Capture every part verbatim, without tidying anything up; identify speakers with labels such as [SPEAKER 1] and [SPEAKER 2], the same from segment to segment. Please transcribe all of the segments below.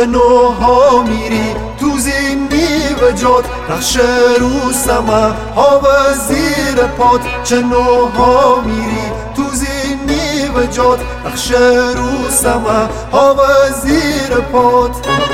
[SPEAKER 1] چنوها میری تو زینی و جاد رخش رو سما ها و زیر پاد چنوها میری تو زینی و جاد رخش رو سما ها و زیر پاد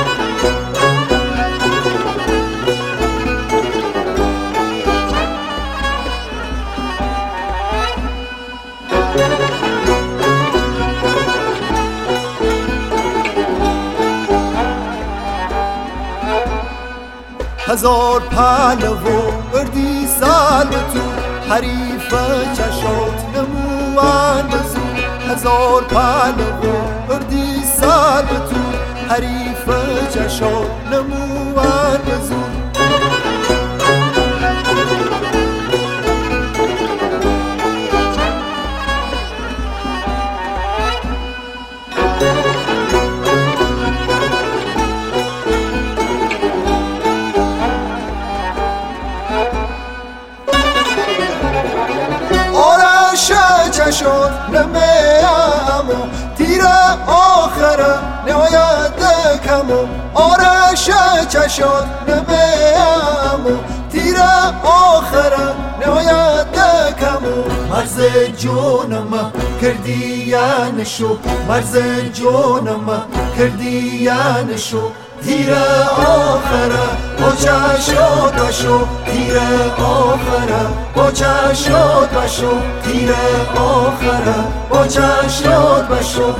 [SPEAKER 1] هزار پهلو اردی سال تو حریف چشات نموان بزو هزار پهلو اردی سال تو حریف چشات نموان بزو شد نمیامو تیر آخره نهایت کمو آرش چشاد نمیامو تیر آخره نهایت کمو مرز جونم کردی یعنشو مرز جونم کردی یعنشو تیر آخره با چشاد بشو تیر آخره با چشاد بشو تیر آخره با چشاد بشو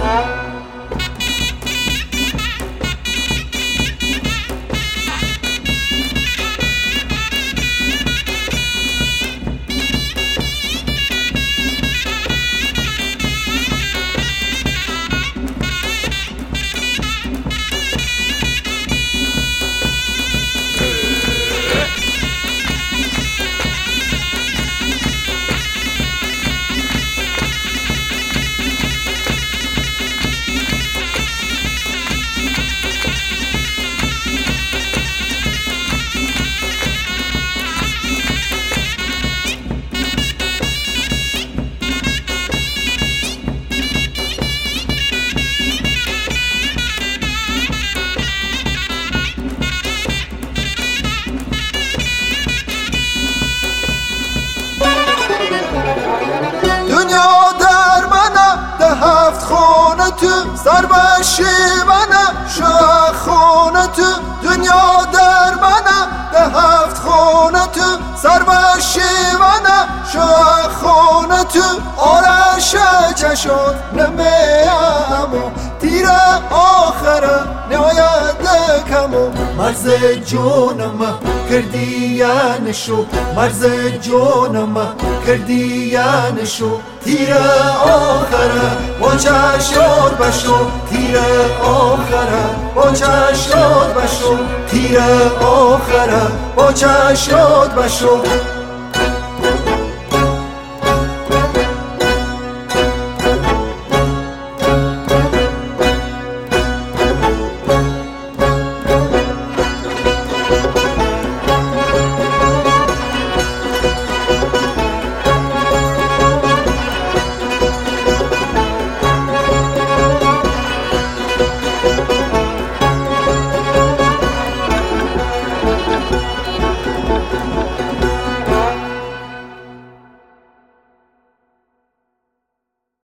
[SPEAKER 1] سر بشی منه شو خونه تو دنیا در منه ده هفت خونه تو سر بشی منه شو خونه تو آرش چشاد نمیامو تیر آخره نهایت کمو مرز جونم کردی یعنشو مرز جونم کردی یعنشو تیر آخره با چشاد بشو تیر آخره با چشاد بشو تیر آخره با چشاد بشو